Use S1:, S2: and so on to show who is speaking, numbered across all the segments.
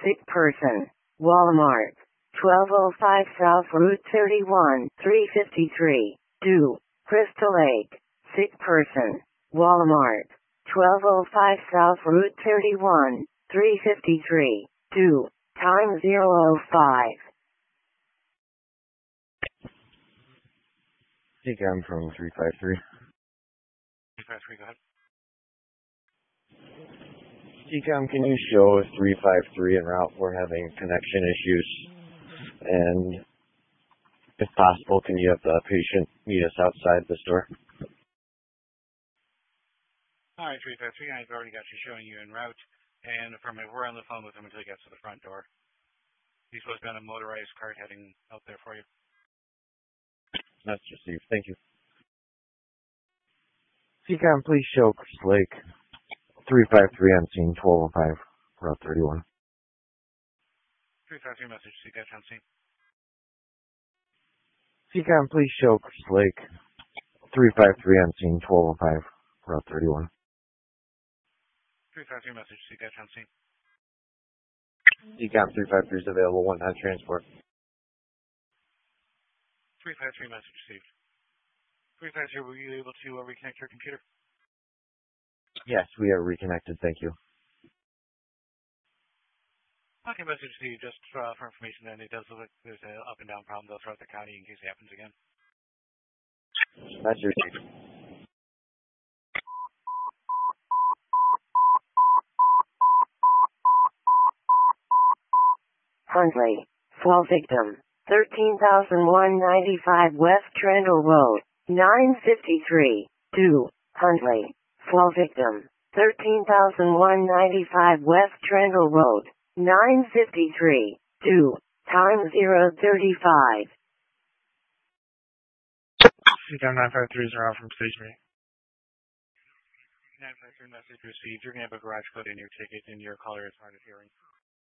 S1: sick person. Walmart. 1205 South Route 31, 353. Do. Crystal Lake. Sick person. Walmart. 1205 South Route 31, 353. Do. Time 005.
S2: CCAM from 353.
S3: 353, go ahead.
S2: CCAM, can you show 353 en route? We're having connection issues. And if possible, can you have the patient meet us outside the store?
S3: All right, 353, I've already got you showing you en route. And affirmative, we're on the phone with him until he gets to the front door. He's supposed to be on a motorized cart heading out there for you.
S2: That's received. Thank you. CCAM, please show Crystal Lake. 353 on scene, 1205, Route 31.
S3: 353 message, CCAM on scene.
S2: CCAM, please show Crystal Lake. 353 on scene, 1205, Route 31.
S3: 353 message, CCAM on scene.
S2: CCAM 353 is available, one on transport.
S3: 353 message received. 353, were you able to reconnect your computer?
S2: Yes, we are reconnected, thank you.
S3: Okay, message received, just for information, and it does look like there's an up and down problem though throughout the county in case it happens again.
S2: That's received.
S1: Huntley. Fall victim. 13,195 West Trendle Road. 953. Do. Huntley. Fall victim. 13,195 West Trendle Road. 953. Do. Time 035.
S4: CCAM 953 are out from stationary.
S3: 953 message received. You're going to have a garage code in your ticket, and your caller is hard of hearing.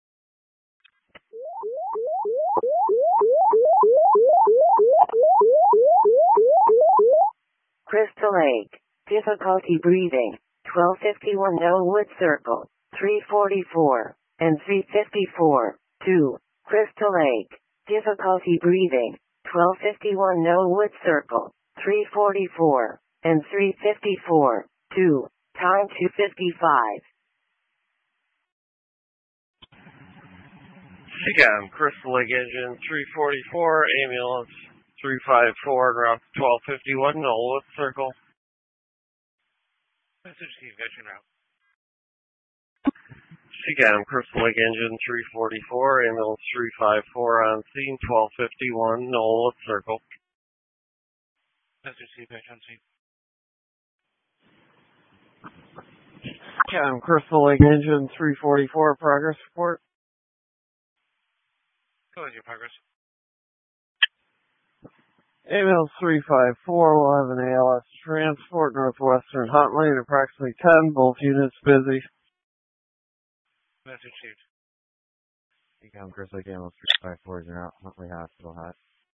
S1: Crystal Lake. Difficulty breathing. 1251 Elwood Circle. 344 and 354. 2. Crystal Lake. Difficulty breathing. 1251 Elwood Circle. 344 and 354. 2. Time 255.
S5: CCAM, Crystal Lake Engine 344, ambulance 354, route 1251, Knollwood Circle.
S3: Message received, got you en route.
S5: CCAM, Crystal Lake Engine 344, ambulance 354 on scene, 1251, Knollwood Circle.
S3: Message received, got you on scene.
S5: CCAM, Crystal Lake Engine 344, progress report.
S3: Go ahead, your progress.
S5: Ambulance 354 will have an ALS transport Northwestern Huntley at approximately 10. Both units busy.
S3: Message received.
S2: CCAM, Crystal Lake Ambulance 354 is out. Huntley Hospital hot.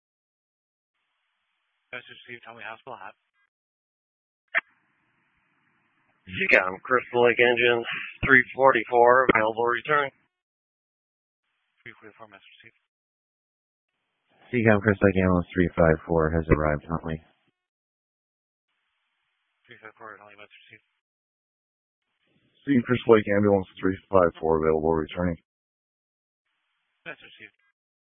S3: Message received, Huntley Hospital hot.
S5: CCAM, Crystal Lake Engine 344, available return.
S3: 344, message received.
S2: CCAM, Crystal Lake Ambulance 354 has arrived, Huntley.
S3: 354, Huntley, message received.
S6: C. Crystal Lake Ambulance 354 available returning.
S3: Message received.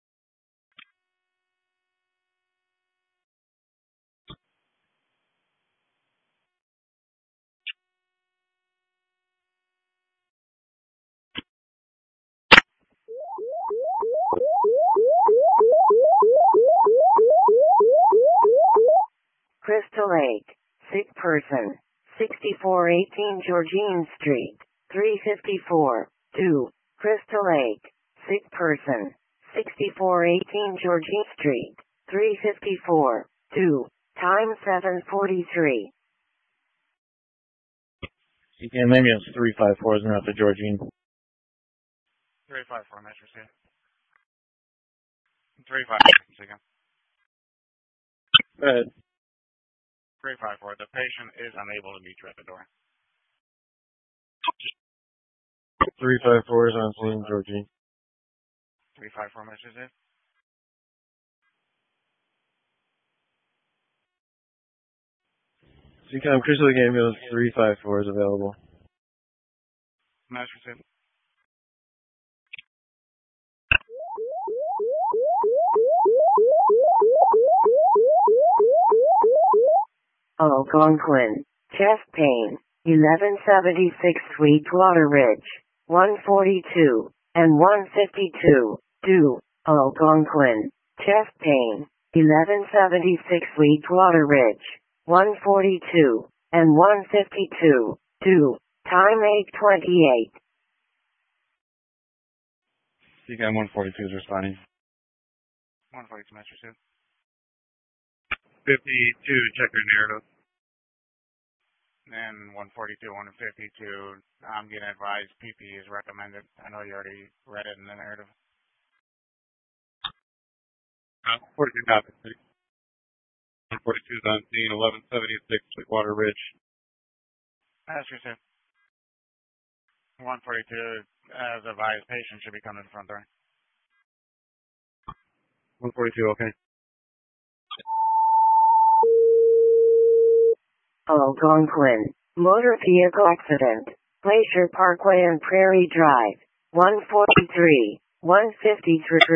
S1: Crystal Lake. Sick person. 6418 Georgine Street. 354. 2. Crystal Lake. Sick person. 6418 Georgine Street. 354. 2. Time 7:43.
S4: CCAM ambulance 354 is out to Georgine.
S3: 354, message received. 354, again.
S4: Go ahead.
S3: 354, the patient is unable to meet you at the door.
S4: 354 is on scene, Georgine.
S3: 354 messages in.
S5: Seacom Crystal Lake Ambulance 354 is available.
S3: Message received.
S1: Algonquin, chest pain, 1176 Sweetwater Ridge, 142, and 152, due, Algonquin, chest pain, 1176 Sweetwater Ridge, 142, and 152, due, time 8:28.
S4: Seacom 142 is responding.
S3: 142 message received.
S4: 52, check your narrative.
S3: And 142, 152, I'm getting advised PP is recommended. I know you already read it in the narrative.
S4: 42 copies. 142 is on scene, 1176 Sweetwater Ridge.
S3: Message received. 142, as advised, patient should be coming to the front door.
S4: 142, okay.
S1: Algonquin, motor vehicle accident, Glacier Parkway and Prairie Drive, 143, 153.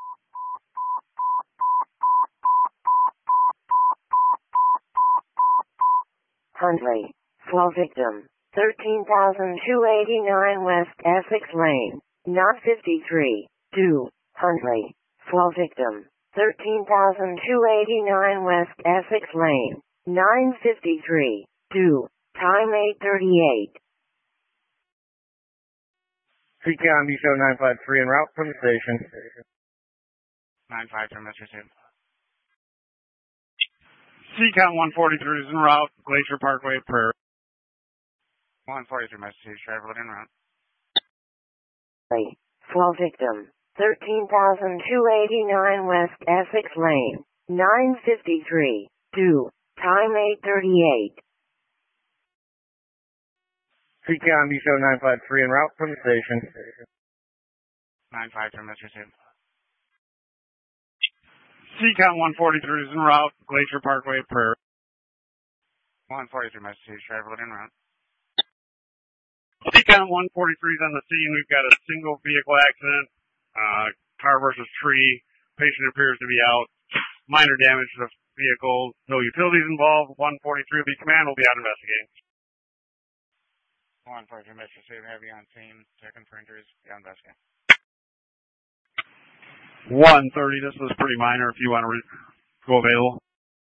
S1: Huntley, fall victim, 13,289 West Essex Lane, not 53, due, Huntley, fall victim, 13,289 West Essex Lane, 953, due, time 8:38.
S5: Seacom Show 953 en route from the station.
S3: 953 message received.
S4: Seacom 143 is en route, Glacier Parkway, Prairie.
S3: 143 message, driver en route.
S1: Fall victim, 13,289 West Essex Lane, 953, due, time 8:38.
S5: Seacom Show 953 en route from the station.
S3: 953 message received.
S4: Seacom 143 is en route, Glacier Parkway, Prairie.
S3: 143 message, driver en route.
S4: Seacom 143 is on the scene. We've got a single vehicle accident, car versus tree. Patient appears to be out. Minor damage to the vehicle. No utilities involved. 143 will be command. Will be out investigating.
S3: 143 message received. Heavy on scene. Checking for injuries. Be out investigating.
S4: 130. This was pretty minor. If you want to go available.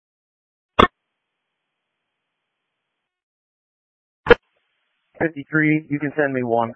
S5: 53, you can send me one.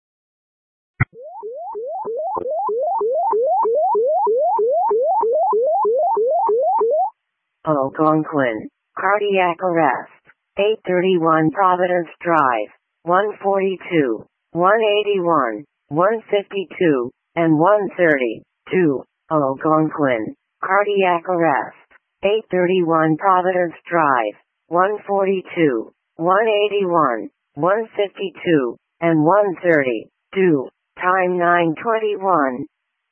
S1: Algonquin, cardiac arrest, 831 Providence Drive, 142, 181, 152, and 130, 2, Algonquin, cardiac arrest, 831 Providence Drive, 142, 181, 152, and 130, due, time 9:21.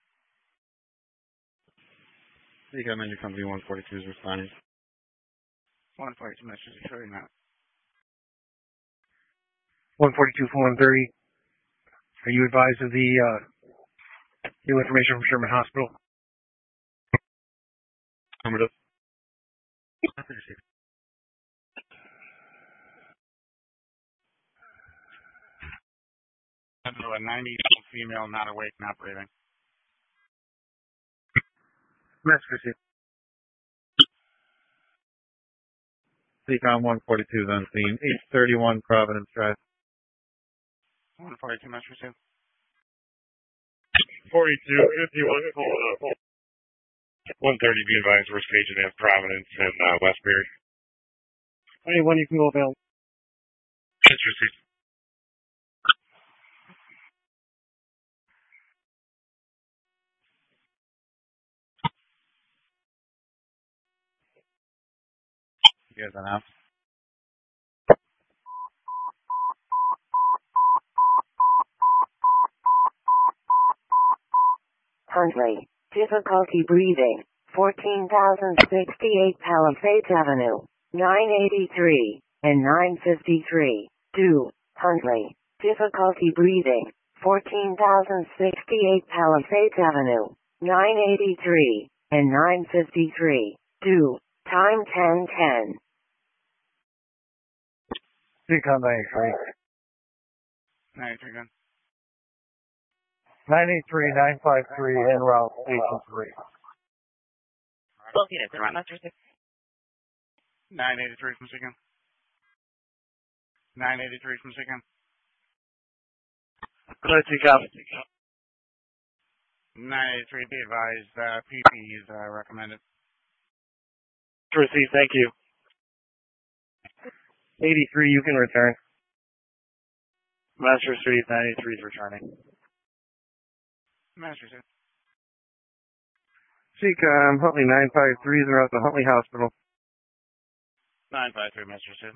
S4: Seacom Engine Company 142 is responding.
S3: 142 message is showing that.
S7: 142 from 130. Are you advised of the new information from Sherman Hospital?
S4: Affirmative.
S3: A 90 female, not awake, not breathing.
S7: Message received.
S4: Seacom 142 is on scene. 831 Providence Drive.
S3: 142 message received.
S4: 42, 51, 130 be advised, worst patient at Providence and Westbury.
S7: 21, you can go available.
S4: Message received. You guys on out?
S1: Huntley. Difficulty breathing. 14,068 Palisades Avenue. 983 and 953. 2. Huntley. Difficulty breathing. 14,068 Palisades Avenue. 983 and 953. 2. Time 10:10.
S7: Seacom 93.
S3: 93 gun.
S7: 983, 953, en route, station 3.
S8: Both units are on Master 6.
S3: 983 from Seacom. 983 from Seacom.
S7: Good, Seacom.
S3: 983, be advised, PP is recommended.
S7: Receive, thank you. 83, you can return. Master 3, 93 is returning.
S3: Master 6.
S7: Seacom, Huntley 953 is at the Huntley Hospital.
S3: 953, Master 6.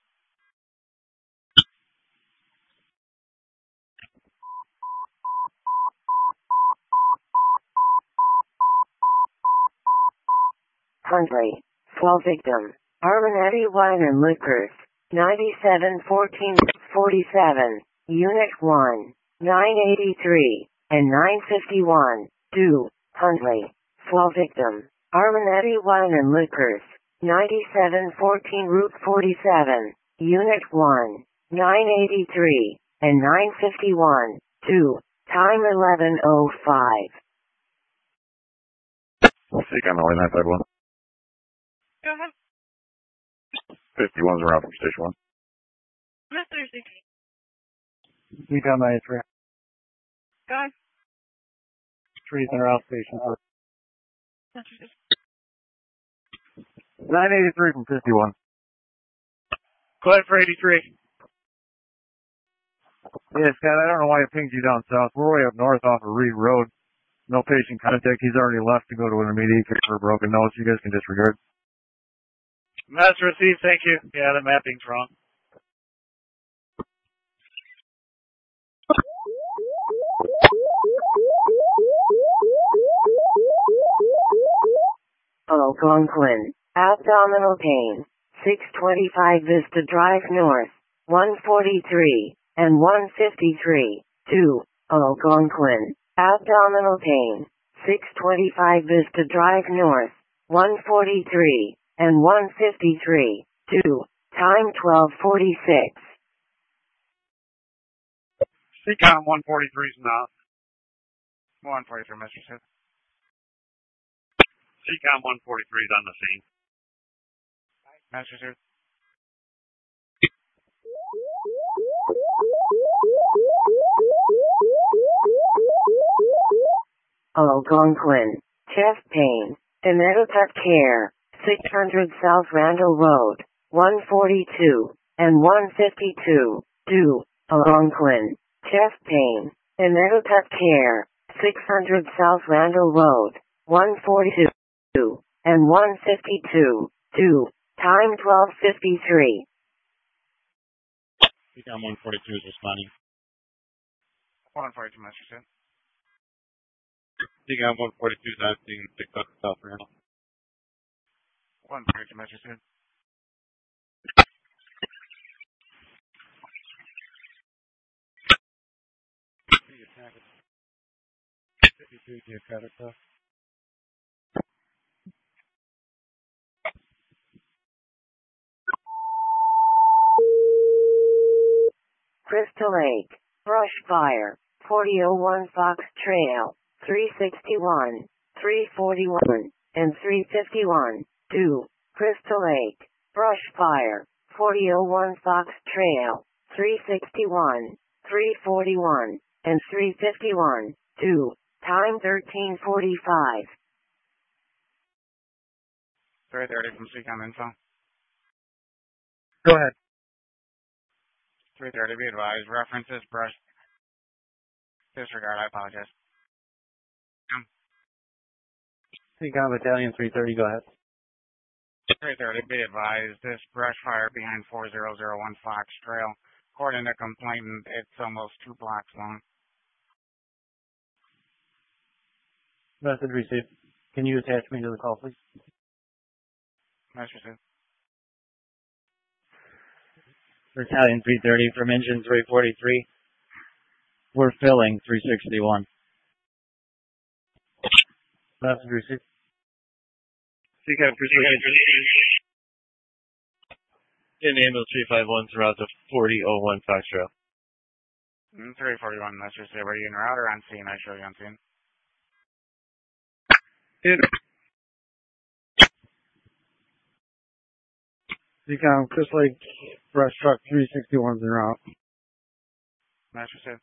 S1: Huntley. Fall victim. Armanetti Wine and Liquors. 971447. Unit 1. 983 and 951. 2. Huntley. Fall victim. Armanetti Wine and Liquors. 9714 Route 47. Unit 1. 983 and 951. 2. Time 11:05.
S6: Seacom LA 951.
S8: Go ahead.
S6: 51's around from station 1.
S8: Master 6.
S7: Seacom 93.
S8: Go ahead.
S7: 3's en route, station 3.
S8: Master 6.
S7: 983 from 51.
S4: Go ahead for 83.
S7: Yeah, Scott, I don't know why it pinged you down south. We're way up north off of Reed Road. No patient contact. He's already left to go to an immediate care for a broken nose. You guys can disregard.
S4: Master received, thank you. Yeah, the mapping's wrong.
S1: Algonquin. Abdominal pain. 625 Vista Drive North. 143 and 153. 2. Algonquin. Abdominal pain. 625 Vista Drive North. 143 and 153. 2. Time 12:46.
S4: Seacom 143 is not.
S3: 143, Master 6.
S4: Seacom 143 is on the scene.
S3: Master 6.
S1: Algonquin. Chest pain. Immediate care. 600 South Randall Road. 142 and 152. 2. Algonquin. Chest pain. Immediate care. 600 South Randall Road. 142 and 152. 2. Time 12:53.
S3: Seacom 142 is responding. 142, Master 6.
S9: Seacom 142 is not being picked up in South Randall.
S3: 142, Master 6.
S1: Crystal Lake. Brush fire. 4001 Fox Trail. 361, 341, and 351. 2. Crystal Lake. Brush fire. 4001 Fox Trail. 361, 341, and 351. 2. Time 13:45.
S3: 330 from Seacom Info.
S7: Go ahead.
S3: 330, be advised. References, brush. Disregard, I apologize.
S7: Seacom Battalion 330, go ahead.
S3: 330, be advised. This brush fire behind 4001 Fox Trail. According to complainant, it's almost 2 blocks long.
S10: Message received. Can you attach me to the call, please?
S3: Message received.
S10: Battalion 330 from engine 343. We're filling 361. Message received.
S4: Seacam Chris Lake.
S2: In ambulance 351 throughout the 4001 Fox Trail.
S3: 341, message received. Are you en route or on scene? I show you on scene.
S5: Seacom Chris Lake, brush truck 361's en route.
S3: Message received.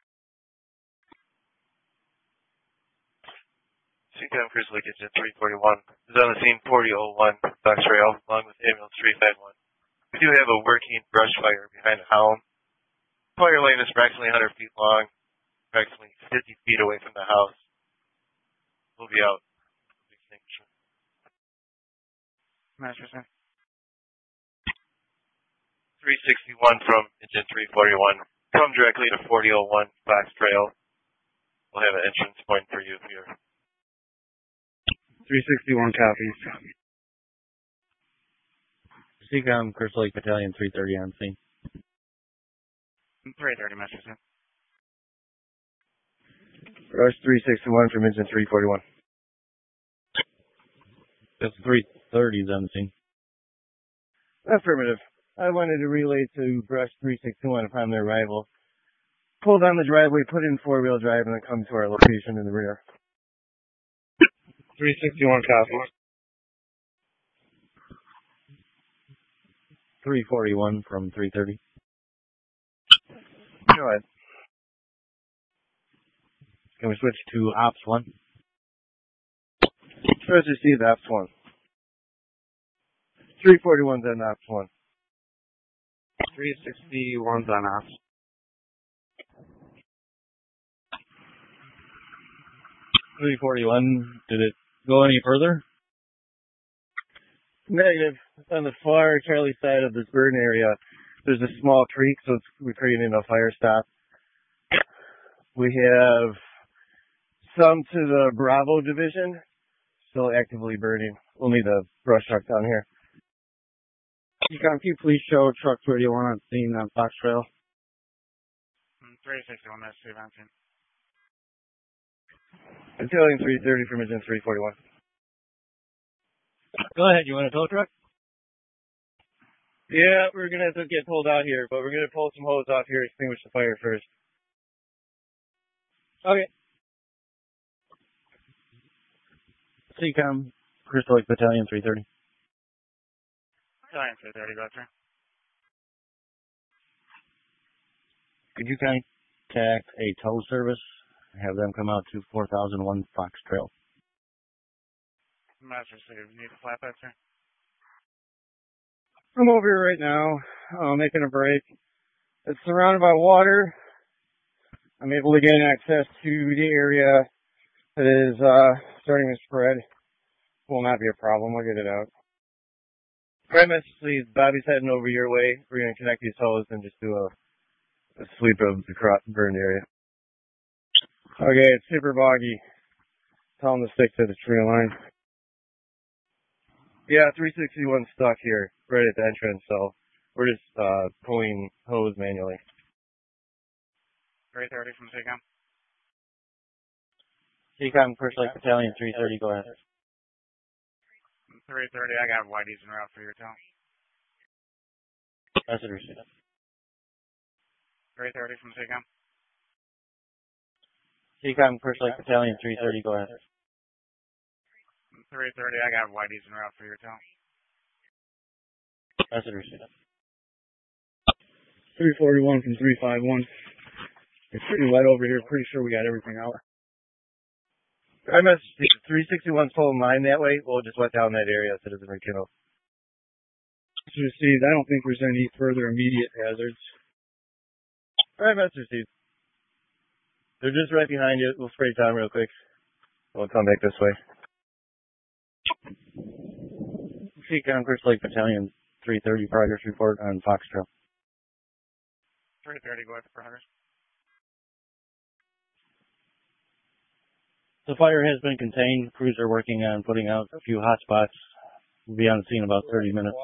S2: Seacom Chris Lake engine 341 is on the scene 4001 Fox Trail along with ambulance 351. We do have a working brush fire behind the helm. Fire lane is approximately 100 feet long, approximately 50 feet away from the house. We'll be out.
S3: Message received.
S2: 361 from engine 341. Come directly to 4001 Fox Trail. We'll have an entrance point for you here.
S5: 361 copies.
S10: Seacom Chris Lake Battalion 330 on scene.
S3: 330, message received.
S2: Rush 361 from engine 341.
S10: That's 330's on scene.
S5: Affirmative. I wanted to relay to Brush 361 upon their arrival. Pull down the driveway, put in four-wheel drive, and then come to our location in the rear.
S4: 361 copies.
S10: 341 from 330.
S2: Go ahead.
S10: Can we switch to Ops 1?
S5: First receive Ops 1. 341's on Ops 1.
S4: 361's on ops.
S10: $341. Did it go any further?
S5: Negative. On the far Charlie side of this burn area, there's a small creek, so we're creating a fire stop. We have some to the Bravo division, still actively burning. We'll need a brush truck down here. Can you please show truck 31 on scene on Fox Trail?
S3: 361, message received on scene.
S5: Battalion 330 from engine 341.
S10: Go ahead. You want a tow truck?
S5: Yeah, we're going to have to get pulled out here, but we're going to pull some hose off here, extinguish the fire first.
S10: Okay. Seacom Crystal Lake Battalion 330.
S3: Battalion 330, go sir.
S10: Could you contact a tow service and have them come out to 4001 Fox Trail?
S3: Message received. You need a flatbed, sir?
S5: I'm over here right now, making a break. It's surrounded by water. I'm able to gain access to the area that is starting to spread. Will not be a problem. We'll get it out. Right, message, please. Bobby's heading over your way. We're going to connect these hoses and just do a sweep of the burned area. Okay, it's super boggy. Tell them to stick to the tree line. Yeah, 361 stuck here, right at the entrance, so we're just pulling hose manually.
S3: 330 from Seacom.
S10: Seacom First Lake Battalion 330, go ahead.
S3: 330, I got Whitey's en route for your tow.
S10: Message received.
S3: 330 from Seacom.
S10: Seacom First Lake Battalion 330, go ahead.
S3: 330, I got Whitey's en route for your tow.
S10: Message received.
S5: 341 from 351. It's pretty wet over here. Pretty sure we got everything out. I messaged 361's pulling line that way. We'll just wet down that area so it doesn't rekindle. Received. I don't think there's any further immediate hazards. Alright, message received. They're just right behind you. We'll spray time real quick. We'll come back this way.
S10: Seacom First Lake Battalion 330, progress report on Fox Trail.
S3: 330, go ahead for progress.
S10: The fire has been contained. Crews are working on putting out a few hot spots. We'll be on the scene in about 30 minutes.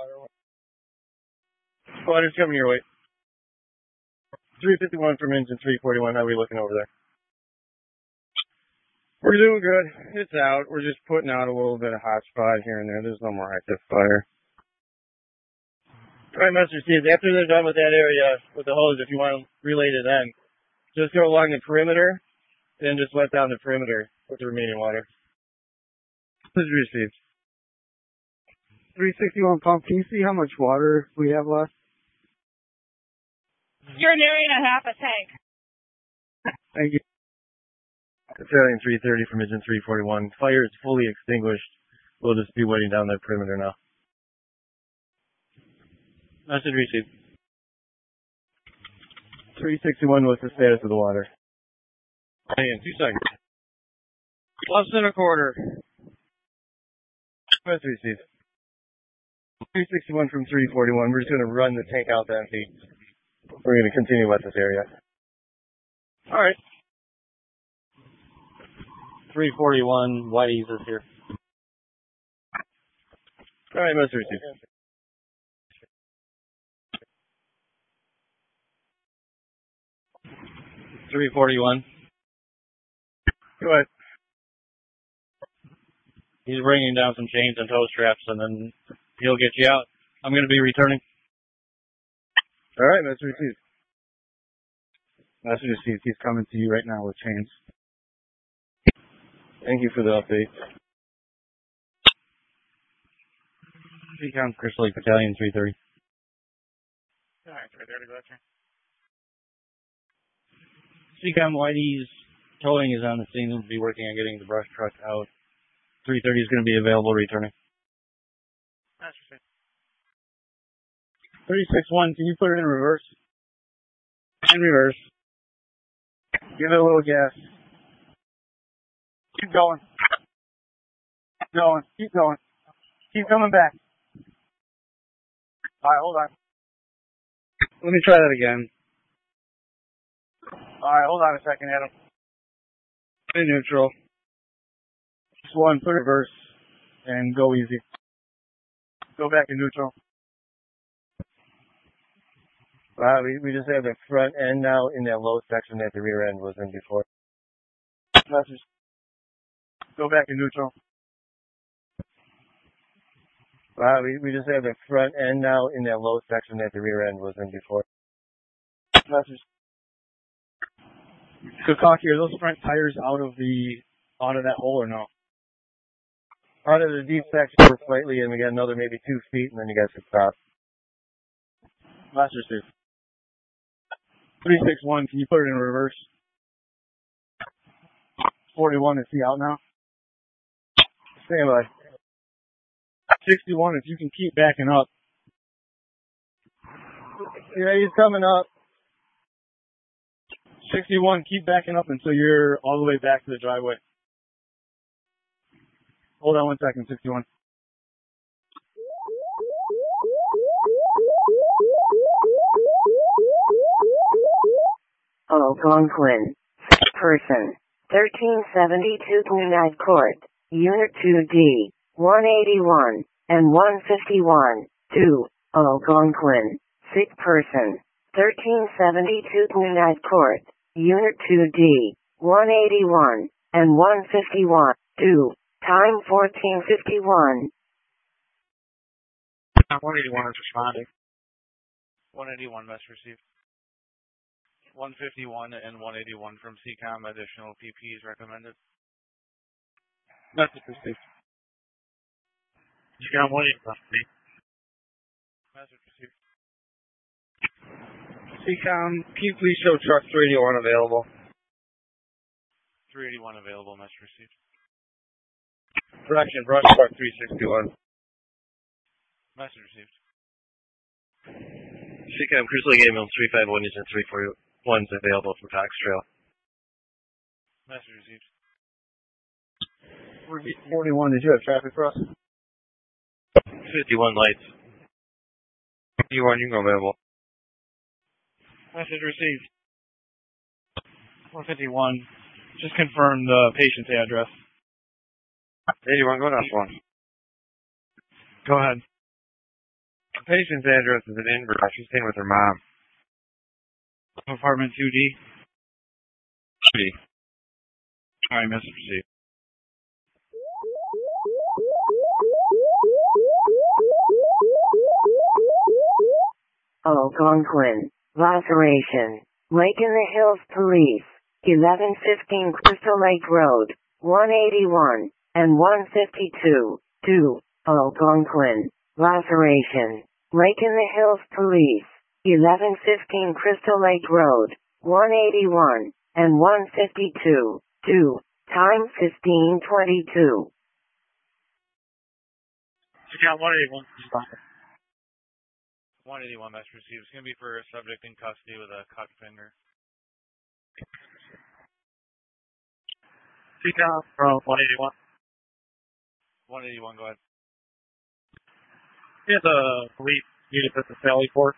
S5: Water's coming your way. 351 from engine 341. How are we looking over there? We're doing good. It's out. We're just putting out a little bit of hot spot here and there. There's no more active fire. All right, Master Steve, after they're done with that area with the hose, if you want to relay to them, just go along the perimeter, then just let down the perimeter with the remaining water. Message received. 361 pump, can you see how much water we have left?
S8: You're nearing a half a tank.
S5: Thank you. Battalion 330 from engine 341. Fire is fully extinguished. We'll just be waiting down that perimeter now.
S10: Message received.
S5: 361, what's the status of the water?
S10: In 2 seconds.
S5: Less than a quarter. Message received. 361 from 341. We're just going to run the tank out to empty. We're going to continue with this area. All right.
S10: 341, Whitey's is here.
S5: All right, message received.
S10: 341.
S5: Go ahead.
S10: He's bringing down some chains and tow straps, and then he'll get you out. I'm going to be returning.
S5: All right, message received. Message received. He's coming to you right now with chains. Thank you for the update.
S10: Recon Crystal Lake Battalion 330.
S3: All right, 330, go ahead, sir.
S10: CCOM Whitey's towing is on the scene. We'll be working on getting the brush truck out. 330 is going to be available returning.
S3: That's right.
S5: 361, can you put it in reverse? In reverse. Give it a little gas. Keep going. Keep going. Keep going. Keep coming back. All right, hold on. Let me try that again. All right, hold on a second, Adam. In neutral. Just one, put reverse, and go easy. Go back in neutral. Wow, we just have the front end now in that low section that the rear end was in before. Message. Go back in neutral. Wow, we just have the front end now in that low section that the rear end was in before. Message. Kakaki, are those front tires out of that hole or no? Out of the deep section we're slightly, and we got another maybe 2 feet, and then you guys can stop. Master Steve. 361, can you put it in reverse? 41, is he out now? Stand by. 61, if you can keep backing up. Yeah, he's coming up. 61, keep backing up until you're all the way back to the driveway. Hold on 1 second, 61.
S1: Algonquin. Person. 1372 Court. Unit 2D. 181 and 151. 2. Algonquin. Sick person. 1372 Court. Unit 2D. 181 and 151. 2. Time 1451.
S3: 181 is responding. 181 message received. 151 and 181 from CCOM. Additional PPs recommended.
S5: Message received.
S3: CCOM 181. Message received.
S5: CCOM, can you please show truck 381 available?
S3: 381 available. Message received.
S5: Correction, brush truck 361.
S3: Message received.
S2: CCOM Crystal Lake Ambulance 351 is in 341 is available from Cox Trail.
S3: Message received.
S5: 41, did you have traffic for us?
S2: 51 lights. 51, you can go available.
S3: Message received.
S10: 451, Just confirm the patient's address.
S5: 81, go to one.
S10: Go ahead.
S5: The patient's address is in Inver. She's staying with her mom.
S10: Apartment 2D.
S5: 2D.
S10: All right, Mr. Proceed.
S1: Algonquin. Laceration. Lake in the Hills Police. 1115 Crystal Lake Road. 181 and 152. 2. Algonquin. Laceration. Lake in the Hills Police. 1115 Crystal Lake Road. 181 and 152. 2. Time 15:22.
S10: Account 181.
S3: 181 message received. It's going to be for a subject in custody with a cut finger.
S10: Account from 181.
S3: 181, go ahead.
S10: Yeah, the police unit at the Sally Port.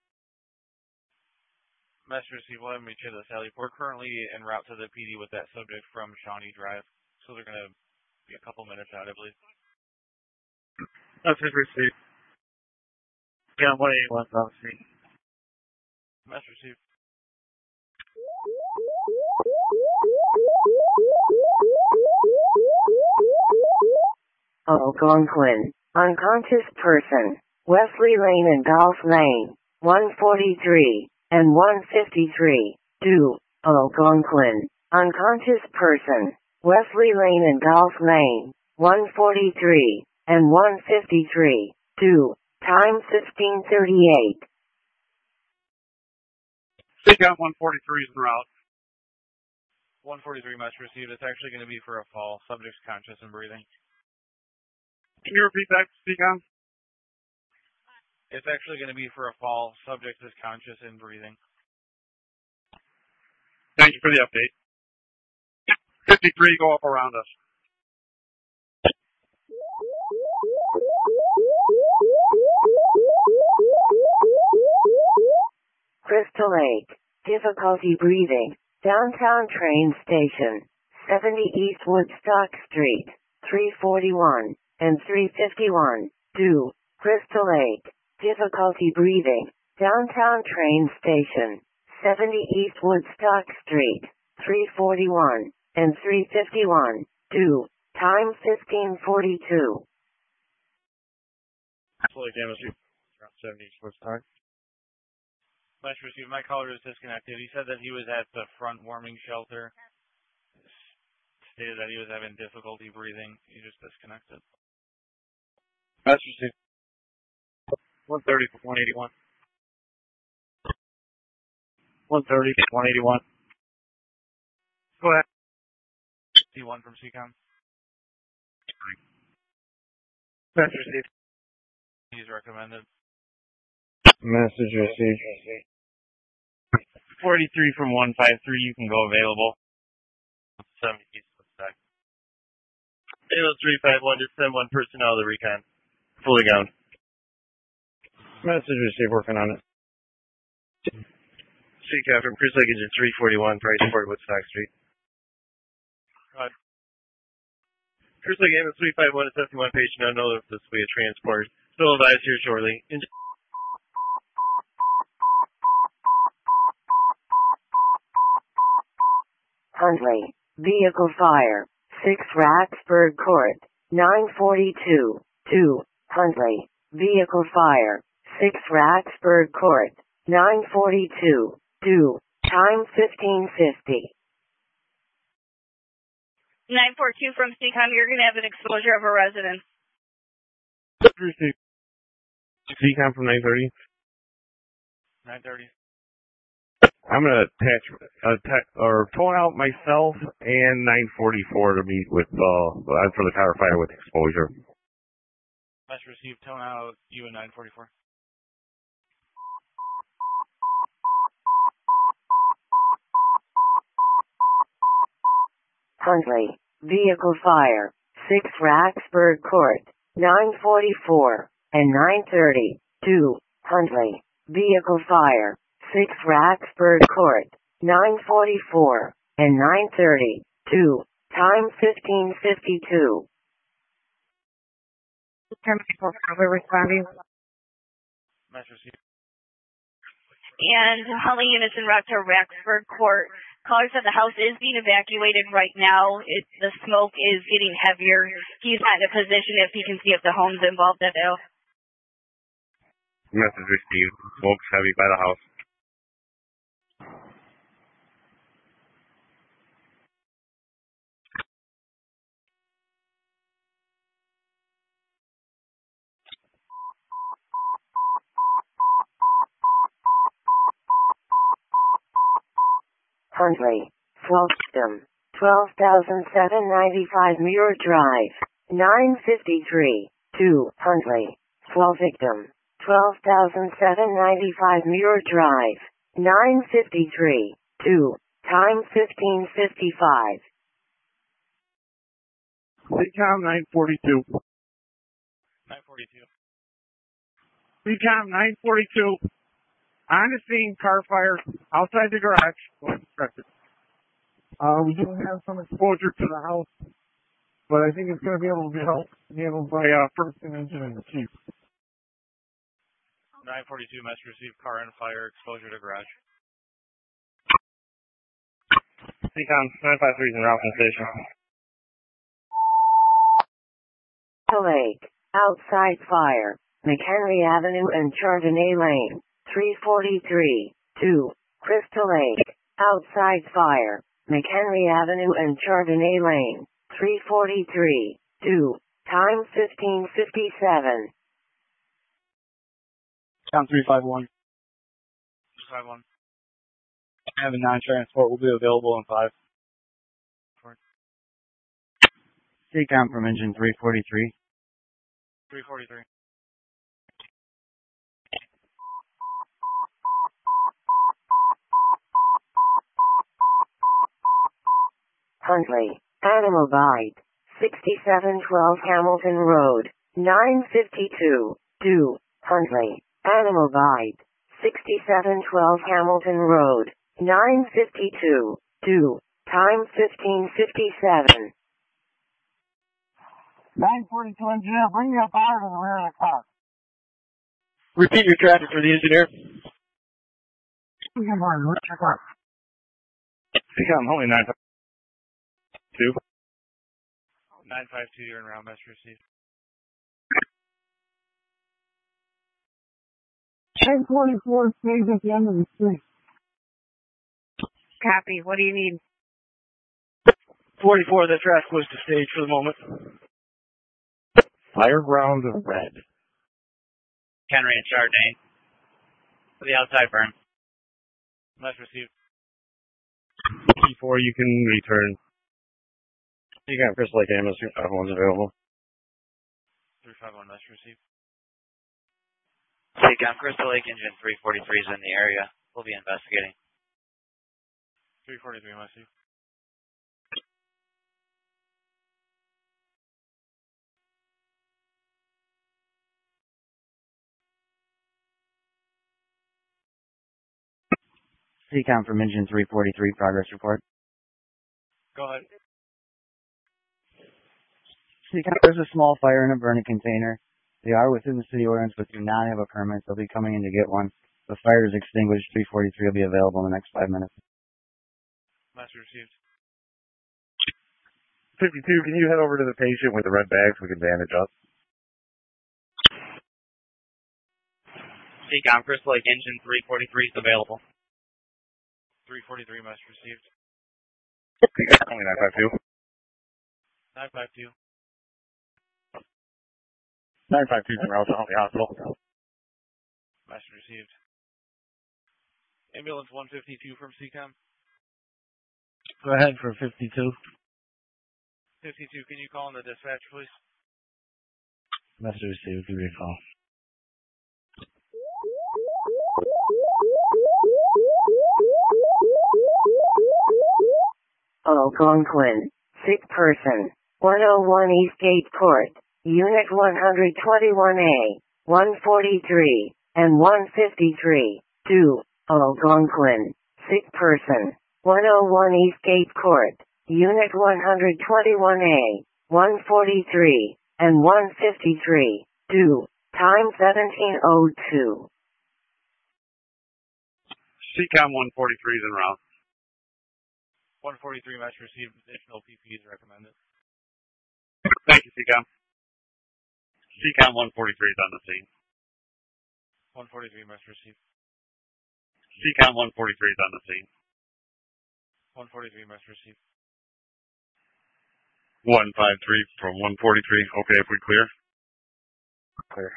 S3: Message received. We'll have them meet you at the Sally Port. Currently en route to the PD with that subject from Shawnee Drive. So they're going to be a couple minutes out, I believe.
S10: Message received. Yeah, 181, obviously.
S3: Message received.
S1: Algonquin. Unconscious person. Wesley Lane and Golf Lane. 143 and 153. 2. Algonquin. Unconscious person. Wesley Lane and Golf Lane. 143 and 153. 2. Time 15:38.
S4: Account 143 is en route.
S3: 143 message received. It's actually going to be for a fall. Subject's conscious and breathing.
S4: Can you repeat that, Seacom?
S3: It's actually going to be for a fall. Subject is conscious and breathing.
S4: Thank you for the update. 53, go up around us.
S1: Crystal Lake. Difficulty breathing. Downtown train station. 70 East Woodstock Street. 341 and 351. 2. Crystal Lake. Difficulty breathing. Downtown train station. 70 East Woodstock Street. 341 and 351. 2. Time 15:42.
S10: Slowly damage. Around 70 East Woodstock.
S3: Message received. My caller is disconnected. He said that he was at the front warming shelter. Stated that he was having difficulty breathing. He just disconnected.
S10: Message received. 130 from 181. 130 from 181.
S4: Go ahead.
S3: C1 from CCOM.
S10: Message received.
S3: He's recommended.
S5: Message received.
S10: 43 from 153, you can go available.
S2: 70 East Woodstock.
S10: Alo 351, just send one person out of the recon. Fully gone.
S5: Message received, working on it.
S10: CCAP from Chris Lake Engine 341, Price Port, Woodstock Street. Chris Lake Ambulance 351 is 71 patient unknown if this will be a transport. Still advised here shortly.
S1: Huntley. Vehicle fire. 6 Racksburg Court. 942. 2. Huntley. Vehicle fire. 6 Racksburg Court. 942. 2. Time 15:50.
S8: 942 from CCOM, you're going to have an exposure of a resident.
S5: CCOM from 930.
S3: 930.
S5: I'm going to tone out myself and 944 to meet with, for the firefighter with exposure.
S3: Message received. Tone out you and 944.
S1: Huntley. Vehicle fire. 6 Racksburg Court. 944 and 930. 2. Huntley. Vehicle fire. 6 Racksburg Court. 944 and 930. 2. Time 15:52.
S8: Terminal over responding.
S3: Match received.
S8: And Huntley units in route to Raxford Court. Caller said the house is being evacuated right now. The smoke is getting heavier. He's not in a position if he can see if the home's involved at all.
S9: Message received. Smoke's heavy by the house.
S1: Huntley, 12 system, 12,795 Muir Drive, 953, 2, Huntley, 12 victim, 12,795 Muir Drive, 953, 2, time 15:55.
S5: CCOM 942.
S3: 942.
S5: CCOM 942. On the scene, car fire outside the garage. We do have some exposure to the house, but I think it's going to be able to be handled by First and Engine and the Chief.
S3: 942, message received. Car and fire, exposure to garage.
S9: CCOM 953 is in route from the station.
S1: Lake, outside fire, McHenry Avenue and Chardonnay Lane, 343, 2, Crystal Lake, outside fire, McHenry Avenue and Chardonnay Lane, 343, 2, time 15:57.
S10: Count 351.
S3: 351.
S10: Have a non-transport will be available in 5. CCOM from engine 343.
S3: 343.
S1: Huntley, Animal Bite, 6712 Hamilton Road, 952, 2, Huntley, Animal Bite, 6712 Hamilton Road, 952, 2, time 15:57.
S5: 942 engineer, bring your bar to the rear of the car.
S10: Repeat your traffic for the engineer.
S5: CCOM
S9: Huntley 952.
S3: 952, you're in route, message received.
S5: 1044 stays at the end of the street.
S8: Copy. What do you need?
S10: 44, the traffic was to stage for the moment.
S6: Fire ground red.
S11: Henry and Chardonnay. For the outside burn.
S3: Message received.
S9: Before you can return.
S6: You got Crystal Lake ambulance 351's available.
S3: 351, message received.
S11: CCOM Crystal Lake engine 343 is in the area. We'll be investigating.
S3: 343, message.
S10: CCOM from engine 343, progress report.
S3: Go ahead.
S10: CCOM, there's a small fire in a burning container. They are within the city ordinance, but do not have a permit. They'll be coming in to get one. The fire is extinguished. 343 will be available in the next 5 minutes.
S3: Message received.
S6: 52, can you head over to the patient with the red bags? We can bandage up.
S11: CCOM Crystal Lake engine 343 is available.
S3: 343, message received.
S6: Only 952.
S3: 952.
S6: 952 is en route to Huntley Hospital.
S3: Message received. Ambulance 152 from CCOM.
S10: Go ahead for 52.
S3: 52, can you call in the dispatch, please?
S10: Message received. Give me a call.
S1: Algonquin, sick person, 101 Eastgate Court, Unit 121A, 143, and 153, 2, Algonquin, sick person, 101 Eastgate Court, Unit 121A, 143, and 153, due, time 17:02.
S4: CCOM 143 is en route.
S3: 143 mesh received. Additional PPs recommended.
S4: Thank you, CCOM. CCOM 143 is on the scene.
S3: 143 mesh received.
S4: CCOM 143 is on the scene.
S3: 143 mesh received.
S4: 153 from 143. Okay, if we clear.
S5: Clear.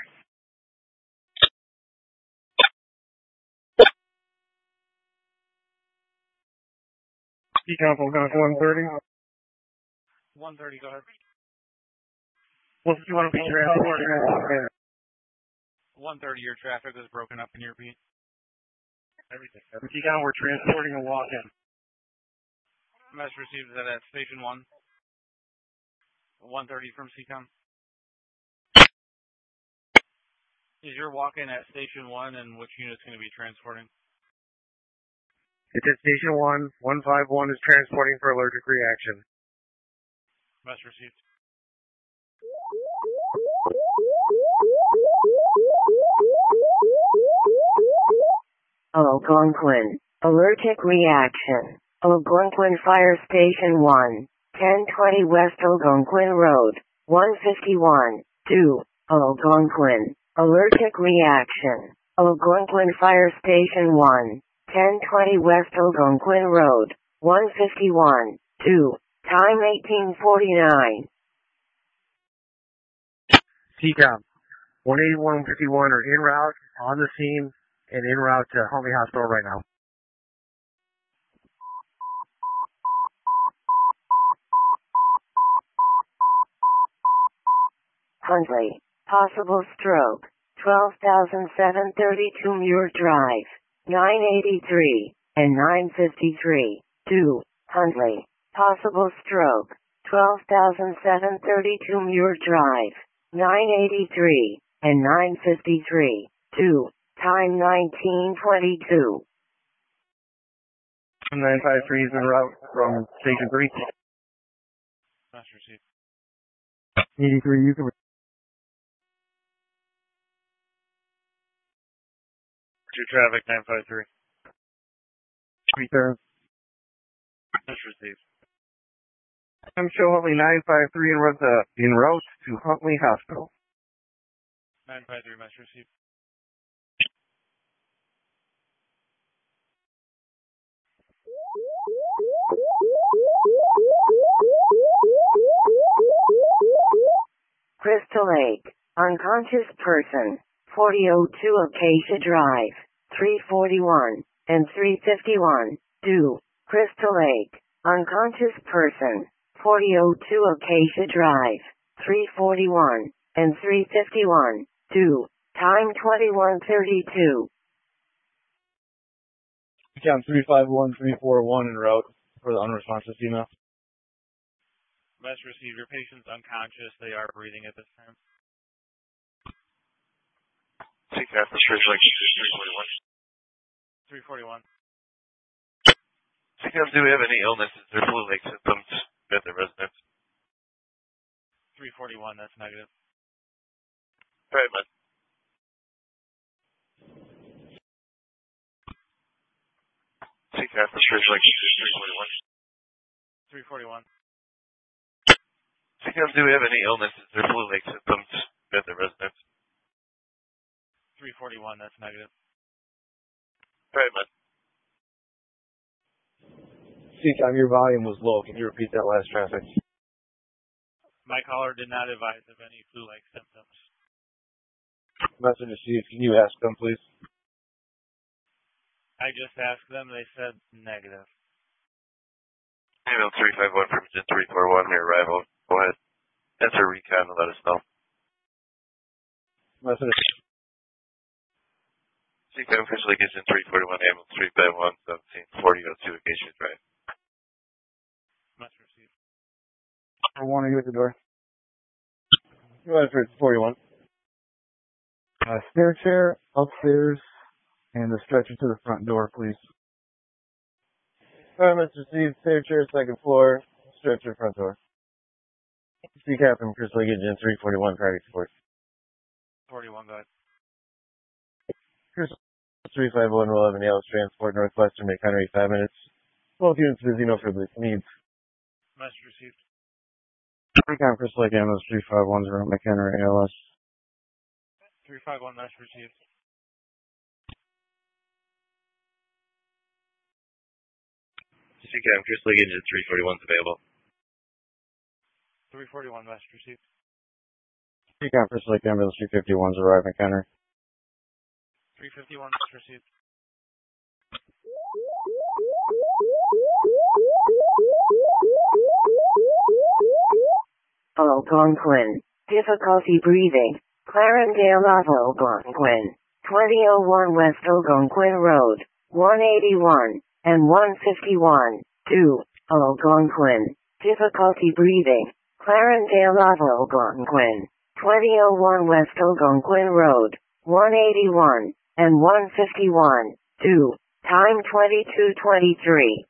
S5: CCOM 130.
S3: 130, go ahead.
S5: What do you want to be transported?
S3: 130, your traffic was broken up. Can you repeat?
S5: Everything. CCOM, we're transporting a walk-in.
S3: Mesh received that at Station 1. 130 from CCOM. Is your walk-in at Station 1, and which unit's going to be transporting?
S5: It's at Station 1. 151 is transporting for allergic reaction.
S3: Mesh received.
S1: Algonquin, allergic reaction. Algonquin Fire Station 1, 1020 West Algonquin Road, 151, 2, Algonquin, allergic reaction. Algonquin Fire Station 1, 1020 West Algonquin Road, 151, 2, time 1849.
S5: CCOM, 181 and 51 are en route, on the scene, and en route to Huntley Hospital right now.
S1: Huntley, possible stroke, 12,732 Muir Drive, 983, and 953, 2, Huntley, possible stroke, 12,732 Muir Drive, 983, and 953, 2, time 1922.
S5: 953 is en route from Station 3.
S3: Mesh received.
S5: 83, you can...
S3: Your traffic, 953.
S5: 3-3.
S3: Mesh received.
S5: I'm show Huntley 953 en route to Huntley Hospital.
S3: 953, mesh received.
S1: Crystal Lake, unconscious person, 4002 Acacia Drive, 341, and 351, due, Crystal Lake, unconscious person, 4002 Acacia Drive, 341, and 351, due, time 21:32.
S5: CCOM 351, 341 en route for the unresponsive female.
S3: Mesh received. Your patient's unconscious. They are breathing at this time.
S2: CCAP, the Church Lake
S3: 341. 341.
S2: CCAP, do we have any illnesses or flu-like symptoms at the residence?
S3: 341, that's negative.
S2: All right, man. CCAP, the Church Lake
S3: 341. 341.
S2: CCAP, do we have any illnesses or flu-like symptoms at the residence?
S3: 341, that's negative.
S2: All right, man.
S5: CCOM, your volume was low. Can you repeat that last traffic?
S3: My caller did not advise of any flu-like symptoms.
S5: Message received. Can you ask them, please?
S3: I just asked them. They said negative.
S2: Email 351 from 341, your arrival. Go ahead. Answer recon and let us know.
S5: Message.
S2: CCAP officially gets in 341, ambulance 351, 1740 02 Acacia Drive.
S3: Must receive.
S5: I want to go at the door. Go ahead for 41. Stair chair, upstairs, and the stretcher to the front door, please. Must receive stair chair, second floor, stretcher front door. C Captain Chris Liggett, Gen 341, cardiac support.
S3: 41, go ahead.
S5: Chris 351 will have an ALS transport Northwestern, make 185 minutes. Both units busy, no further needs.
S3: Message received.
S5: Recon Chris Lake, ambulance 351, McHenry, ALS.
S3: 351, message received.
S2: CCAM, Chris Liggett, Gen 341 is available.
S3: 341, message received.
S5: Recon Chris Lake, ambulance 351's arrived, McHenry.
S3: 351, message received.
S1: Algonquin. Difficulty breathing. Clarendale Algonquin. 2001 West Algonquin Road. 181 and 151. 2. Algonquin. Difficulty breathing. Clarendale Algonquin. 2001 West Algonquin Road. 181 and 151. 2. Time 22:23.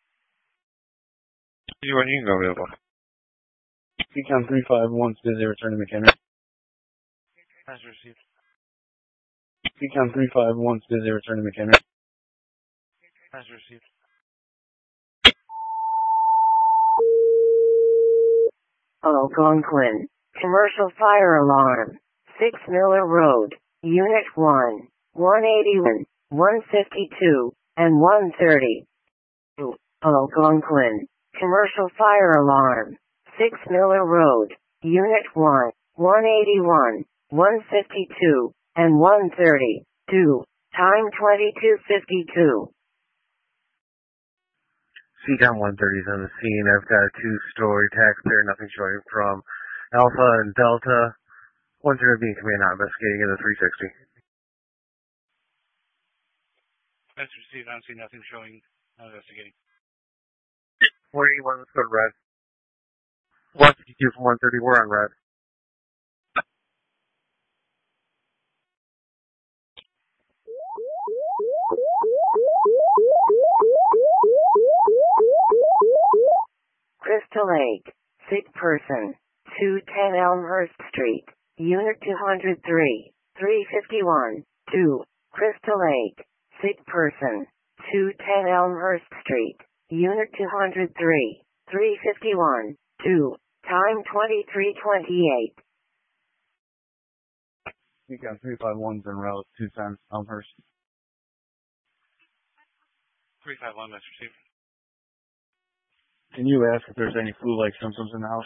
S2: You can go available.
S10: Recon 351, busy, return to McHenry.
S3: Message received.
S10: Recon 351, busy, return to McHenry.
S3: Message received.
S1: Algonquin. Commercial fire alarm. 6 Miller Road. Unit 1. 181, 152, and 130. 2. Algonquin. Commercial fire alarm. 6 Miller Road. Unit 1. 181, 152, and 130. 2. Time 22:52.
S5: CCOM 130 is on the scene. I've got a 2-story taxpayer, nothing showing from Alpha and Delta. 130 being command, not investigating in the 360.
S3: Message received. I don't see nothing showing. Not investigating.
S5: 481, let's go to red. 152 from 130, we're on red.
S1: Crystal Lake. Sick person. 210 Elmhurst Street. Unit 203. 351. 2. Crystal Lake. Sick person. 210 Elmhurst Street. Unit 203. 351. 2. Time 23:28.
S10: Recon 351's en route, 210 Elmhurst.
S3: 351, message received.
S10: Can you ask if there's any flu-like symptoms in the house?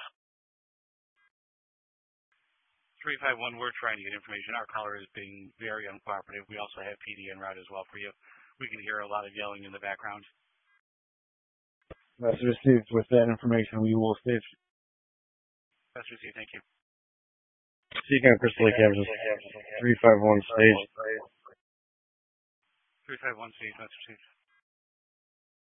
S3: 351, we're trying to get information. Our caller is being very uncooperative. We also have PD en route as well for you. We can hear a lot of yelling in the background.
S10: Message received. With that information, we will stage.
S3: Message received, thank you.
S5: CCOM Crystal Lake, ambulance 351 stage.
S3: 351, stage, message received.